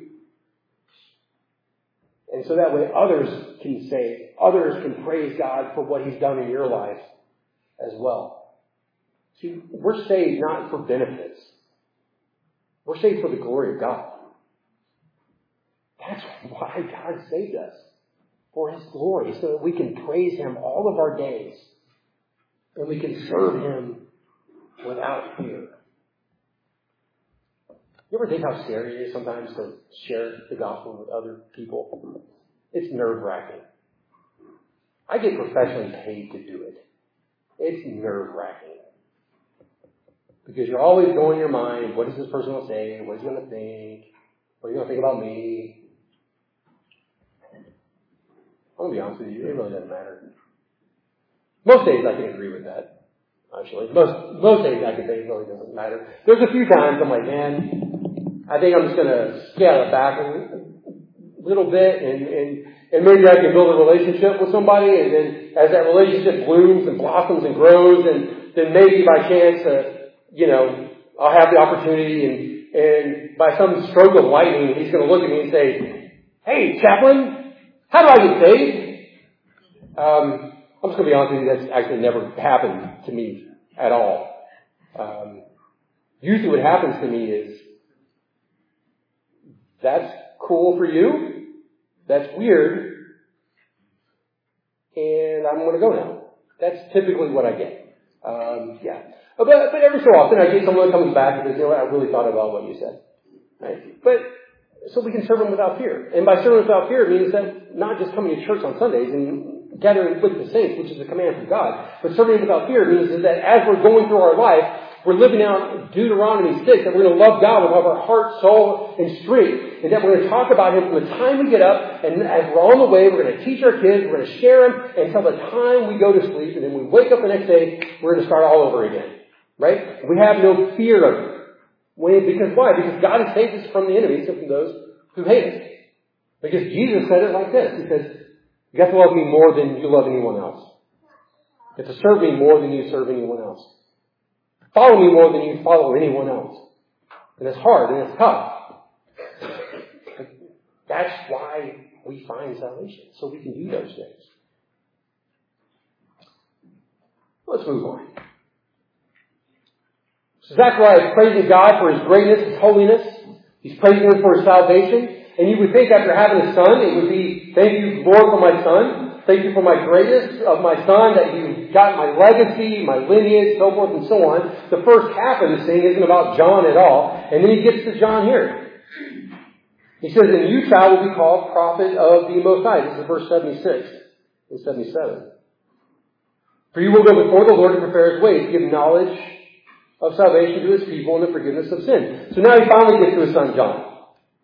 And so that way others can say, others can praise God for what He's done in your life as well. See, we're saved not for benefits. We're saved for the glory of God. That's why God saved us. For His glory, so that we can praise Him all of our days. And we can serve Him without fear. You ever think how scary it is sometimes to share the gospel with other people? It's nerve-wracking. I get professionally paid to do it. It's nerve-wracking. Because you're always going in your mind, what is this person going to say? What is he going to think? What are you going to think about me? I'm going to be honest with you, it really doesn't matter. Most days I can agree with that. Actually, most days I can say it really doesn't matter. There's a few times I'm like, man, I think I'm just going to scale it back a little bit and maybe I can build a relationship with somebody, and then as that relationship blooms and blossoms and grows, and then maybe by chance, I'll have the opportunity and by some stroke of lightning, he's going to look at me and say, hey, chaplain, how do I get saved? I'm just going to be honest with you, that's actually never happened to me at all. Usually what happens to me is, that's cool for you, that's weird, and I'm going to go now. That's typically what I get. But every so often I get someone that comes back and says, you know what, I really thought about what you said. Right? But, so we can serve them without fear. And by serving without fear, it means that not just coming to church on Sundays and gathering with the saints, which is a command from God, but serving without fear means that as we're going through our life, we're living out Deuteronomy 6, that we're going to love God with all of our heart, soul, and strength. And that we're going to talk about Him from the time we get up, and as we're on the way, we're going to teach our kids, we're going to share Him until the time we go to sleep, and then we wake up the next day, we're going to start all over again. Right? We have no fear of it. Because why? Because God has saved us from the enemies and from those who hate us. Because Jesus said it like this. He says, you have to love me more than you love anyone else. You have to serve me more than you serve anyone else. Follow me more than you follow anyone else. And it's hard and it's tough. But that's why we find salvation. So we can do those things. Let's move on. So Zechariah is praising God for His greatness, His holiness. He's praising Him for His salvation. And you would think after having a son, it would be, thank you, Lord, for my son. Thank you for my greatness of my son, that you got my legacy, my lineage, so forth and so on. The first half of this thing isn't about John at all. And then he gets to John here. He says, and you, child, will be called prophet of the Most High. This is verse 76 and 77. For you will go before the Lord to prepare his way, to give knowledge of salvation to his people and the forgiveness of sin. So now he finally gets to his son John.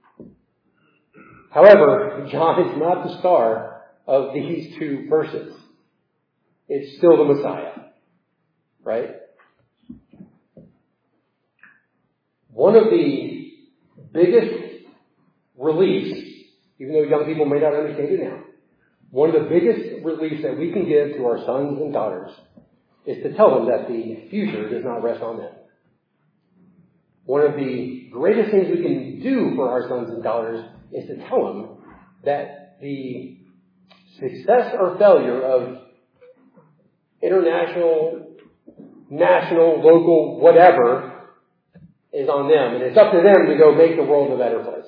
However, John is not the star of these two verses. It's still the Messiah. Right? One of the biggest reliefs, even though young people may not understand it now, one of the biggest reliefs that we can give to our sons and daughters is to tell them that the future does not rest on them. One of the greatest things we can do for our sons and daughters is to tell them that the success or failure of international, national, local, whatever, is on them. And it's up to them to go make the world a better place.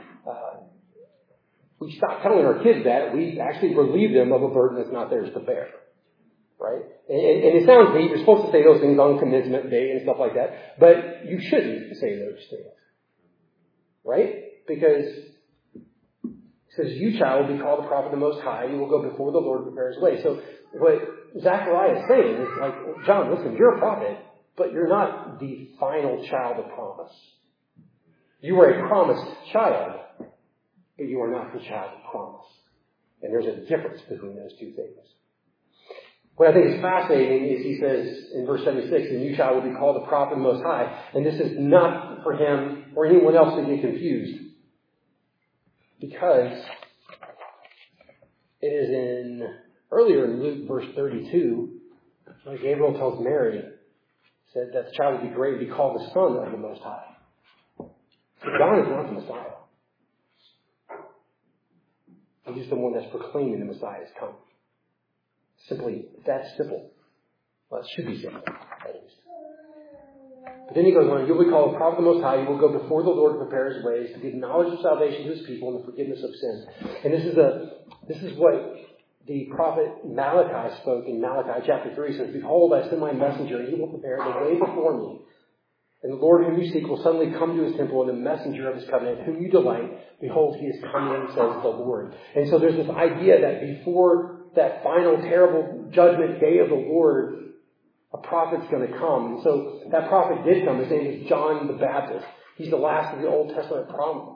We stop telling our kids that, we actually relieve them of a burden that's not theirs to bear. Right? And it sounds neat. You're supposed to say those things on commencement day and stuff like that. But you shouldn't say those things. Right? Because it says, you, child, will be called the prophet of the Most High. You will go before the Lord to prepare his way. So what Zechariah is saying is like, John, listen, you're a prophet, but you're not the final child of promise. You are a promised child, but you are not the child of promise. And there's a difference between those two things. What I think is fascinating is he says in verse 76, and you, child, will be called the prophet of the Most High. And this is not for him or anyone else to get confused. Because it is earlier in Luke verse 32, when Gabriel tells Mary, said that the child will be great and be called the Son of the Most High. So John is not the Messiah. He's the one that's proclaiming the Messiah has come. Simply, that's simple. Well, it should be simple, at least. But then he goes on, you'll be called the prophet of the Most High. You will go before the Lord to prepare his ways, to give knowledge of salvation to his people and the forgiveness of sins. And this is what the prophet Malachi spoke in Malachi chapter 3. He says, behold, I send my messenger, and he will prepare the way before me. And the Lord whom you seek will suddenly come to his temple, and the messenger of his covenant, whom you delight, behold, he is coming, says the Lord. And so there's this idea that before that final terrible judgment day of the Lord, a prophet's going to come. And so that prophet did come. His name is John the Baptist. He's the last of the Old Testament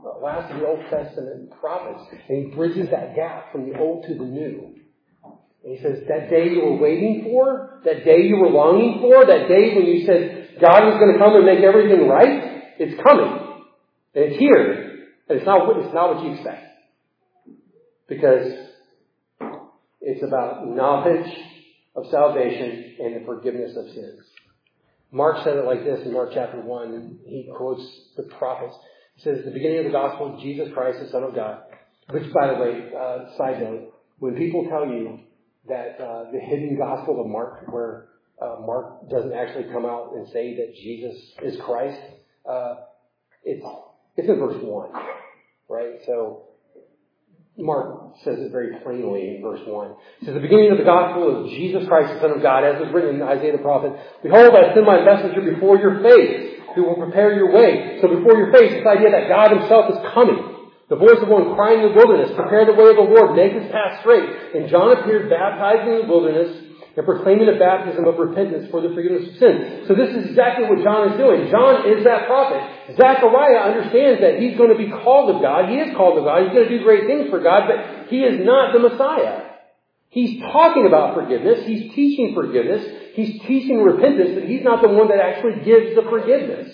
prophets. And he bridges that gap from the old to the new. And he says, that day you were waiting for, that day you were longing for, that day when you said God was going to come and make everything right, it's coming. And it's here. And it's not what you expect. Because it's about knowledge of salvation and the forgiveness of sins. Mark said it like this in Mark chapter 1. He quotes the prophets. He says, the beginning of the gospel of Jesus Christ, the Son of God. Which, by the way, side note, when people tell you that the hidden gospel of Mark, where Mark doesn't actually come out and say that Jesus is Christ, it's in verse 1. Right? So Mark says it very plainly in verse 1. It says, the beginning of the gospel of Jesus Christ, the Son of God, as was written in Isaiah the prophet, behold, I send my messenger before your face, who will prepare your way. So before your face, this idea that God himself is coming. The voice of one crying in the wilderness, prepare the way of the Lord, make his path straight. And John appeared baptizing in the wilderness and proclaiming a baptism of repentance for the forgiveness of sins. So this is exactly what John is doing. John is that prophet. Zechariah understands that he's going to be called of God. He is called of God. He's going to do great things for God, but he is not the Messiah. He's talking about forgiveness. He's teaching forgiveness. He's teaching repentance, but he's not the one that actually gives the forgiveness.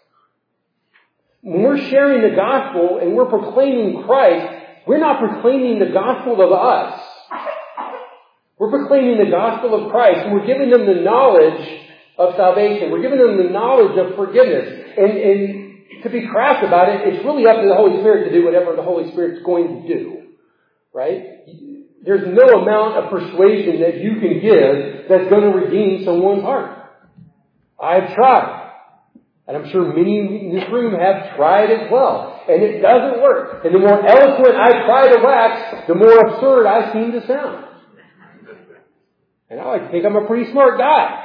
When we're sharing the gospel and we're proclaiming Christ, we're not proclaiming the gospel of us. We're proclaiming the gospel of Christ, and we're giving them the knowledge of salvation. We're giving them the knowledge of forgiveness. And to be crass about it, it's really up to the Holy Spirit to do whatever the Holy Spirit's going to do. Right? There's no amount of persuasion that you can give that's going to redeem someone's heart. I've tried. And I'm sure many in this room have tried as well. and it doesn't work. And the more eloquent I try to wax, the more absurd I seem to sound. And I like to think I'm a pretty smart guy.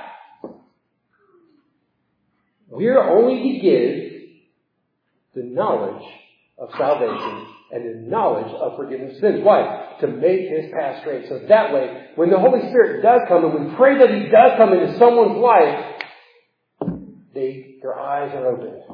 We're only to give the knowledge of salvation and the knowledge of forgiveness of sins. Why? To make His path straight. So that way, when the Holy Spirit does come, and we pray that He does come into someone's life, their eyes are opened.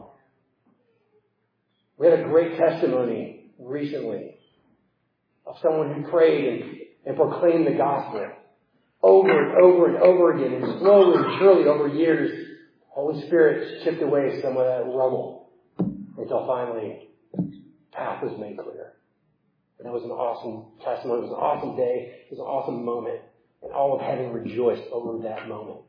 We had a great testimony recently of someone who prayed and proclaimed the gospel over and over and over again, and slowly and surely over years, the Holy Spirit chipped away some of that rubble until finally path was made clear. And that was an awesome testimony. It was an awesome day. It was an awesome moment. And all of heaven rejoiced over that moment.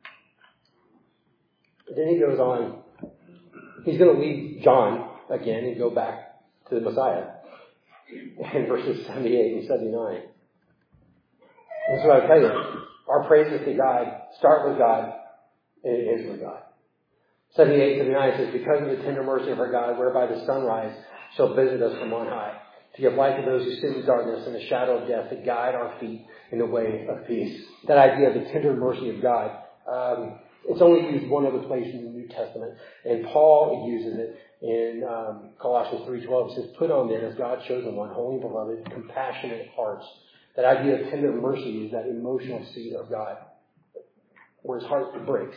But then he goes on. He's going to leave John again and go back to the Messiah in verses 78 and 79. This is what I tell you. Our praises to God start with God and it ends with God. 78 and 79 says, because of the tender mercy of our God, whereby the sunrise shall visit us from on high, to give light to those who sit in darkness and the shadow of death, to guide our feet in the way of peace. That idea of the tender mercy of God, it's only used one other place in the New Testament, and Paul uses it in Colossians 3:12. It says, put on then as God's chosen one, holy and beloved, compassionate hearts. That idea of tender mercy is that emotional seed of God, where His heart breaks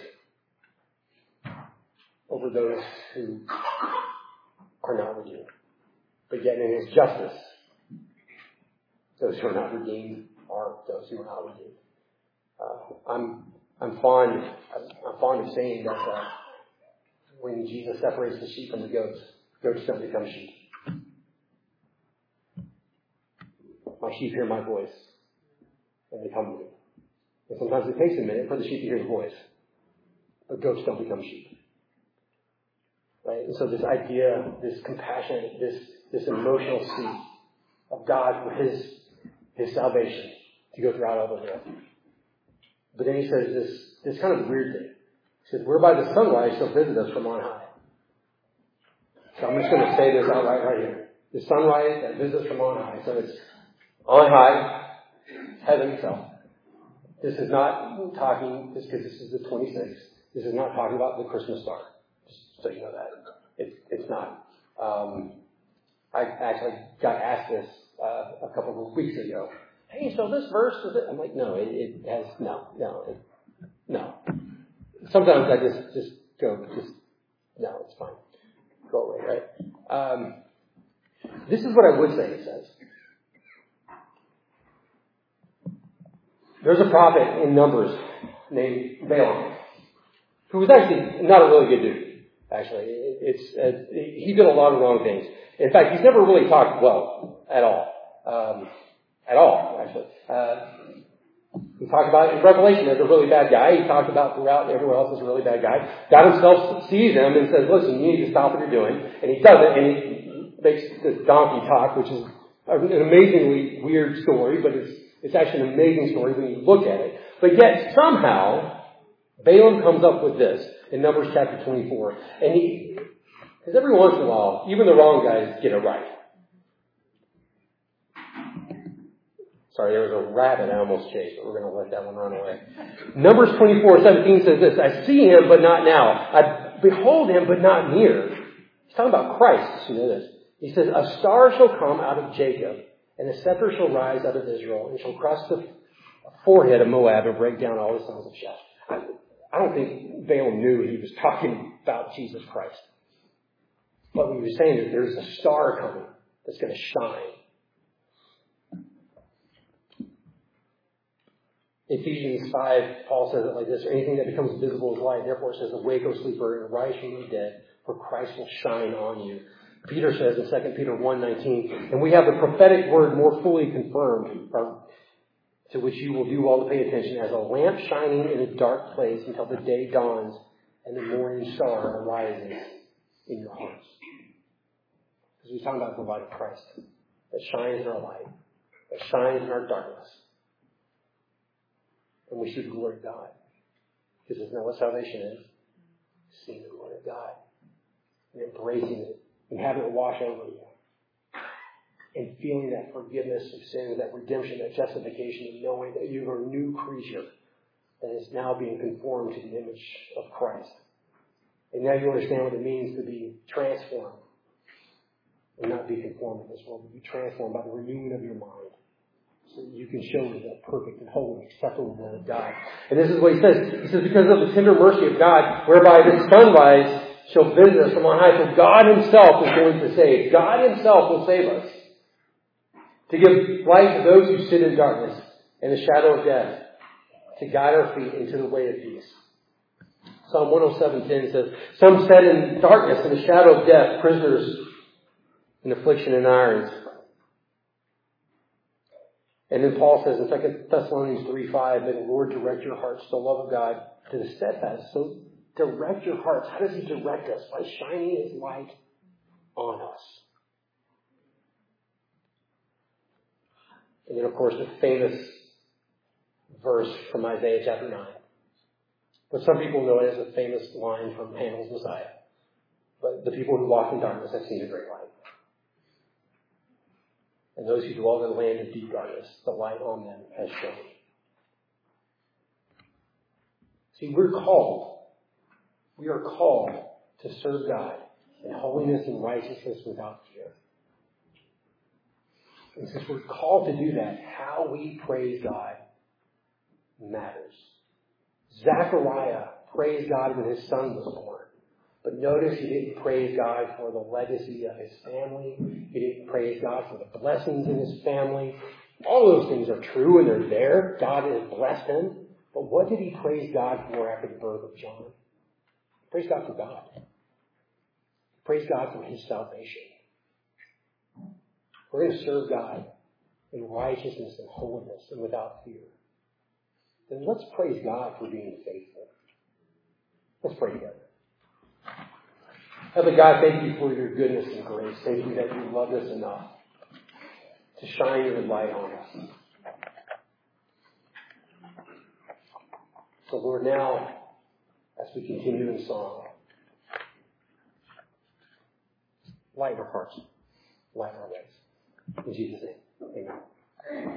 over those who are not redeemed. But yet in His justice, those who are not redeemed are those who are not redeemed. I'm fond of saying that when Jesus separates the sheep from the goats don't become sheep. My sheep hear my voice, and they come to me. And sometimes it takes a minute for the sheep to hear the voice, but goats don't become sheep. Right? And so this idea, this compassion, this emotional seed of God for His salvation to go throughout all the earth. But then He says this kind of weird thing. He says, whereby the sunrise shall visit us from on high. So I'm just going to say this outright right here. The sunrise that visits from on high. So it's on high, heaven itself. This is not talking, just because this is the 26th, this is not talking about the Christmas star. Just so you know that. It's not. I actually got asked this a couple of weeks ago. Hey, so this verse is it? I'm like, no, it has, no. Sometimes I just go, no, it's fine. Go away, right? This is what I would say it says. There's a prophet in Numbers named Balaam, who was actually not a really good dude, actually. He did a lot of wrong things. In fact, he's never really talked well at all. Actually. He talked about in Revelation as a really bad guy. He talked about throughout everywhere else as a really bad guy. God Himself sees him and says, listen, you need to stop what you're doing. And He does it, and He makes this donkey talk, which is an amazingly weird story, but it's actually an amazing story when you look at it. But yet, somehow, Balaam comes up with this in Numbers chapter 24. And because every once in a while, even the wrong guys get it right. Sorry, there was a rabbit I almost chased, but we're going to let that one run away. Numbers 24:17 says this, I see Him, but not now. I behold Him, but not near. He's talking about Christ, you know this. He says, a star shall come out of Jacob, and a scepter shall rise out of Israel, and shall cross the forehead of Moab and break down all the sons of Sheth. I don't think Balaam knew he was talking about Jesus Christ. What he was saying is there's a star coming that's going to shine. Ephesians 5, Paul says it like this, or anything that becomes visible is light. Therefore it says, awake, O sleeper, and arise from the dead, for Christ will shine on you. Peter says in 2 Peter 1:19, and we have the prophetic word more fully confirmed, to which you will do well to pay attention, as a lamp shining in a dark place until the day dawns and the morning star arises in your hearts. Because we're talking about the light of Christ that shines in our light, that shines in our darkness. And we see the glory of God. Because isn't that what salvation is? Seeing the glory of God and embracing it and having it wash over you. And feeling that forgiveness of sin, that redemption, that justification, and knowing that you are a new creature that is now being conformed to the image of Christ. And now you understand what it means to be transformed. And not be conformed to this world, but be transformed by the renewing of your mind. So that you can show the perfect and holy and acceptable will of God. And this is what he says. He says, because of the tender mercy of God, whereby the sunrise shall visit us from on high. So God himself is going to save. God himself will save us. To give light to those who sit in darkness and the shadow of death. To guide our feet into the way of peace. Psalm 107:10 says, some sat in darkness and the shadow of death, prisoners in affliction and irons. And then Paul says in 2 Thessalonians 3:5, may the Lord direct your hearts to the love of God, to the steadfast. So direct your hearts. How does he direct us? By shining his light on us. And then, of course, the famous verse from Isaiah chapter 9. But some people know it as a famous line from Handel's Messiah. But the people who walk in darkness have seen a great light. And those who dwell in the land of deep darkness, the light on them has shone. See, we're called. We are called to serve God in holiness and righteousness without fear. And since we're called to do that, how we praise God matters. Zechariah praised God when his son was born. But notice he didn't praise God for the legacy of his family. He didn't praise God for the blessings in his family. All those things are true and they're there. God has blessed him. But what did he praise God for after the birth of John? Praise God for God. Praise God for his salvation. We're going to serve God in righteousness and holiness and without fear. Then let's praise God for being faithful. Let's pray together. Heavenly God, thank you for your goodness and grace. Thank you that you loved us enough to shine your light on us. So Lord, now, as we continue in song, lighten our hearts, lighten our ways. In Jesus' name, amen.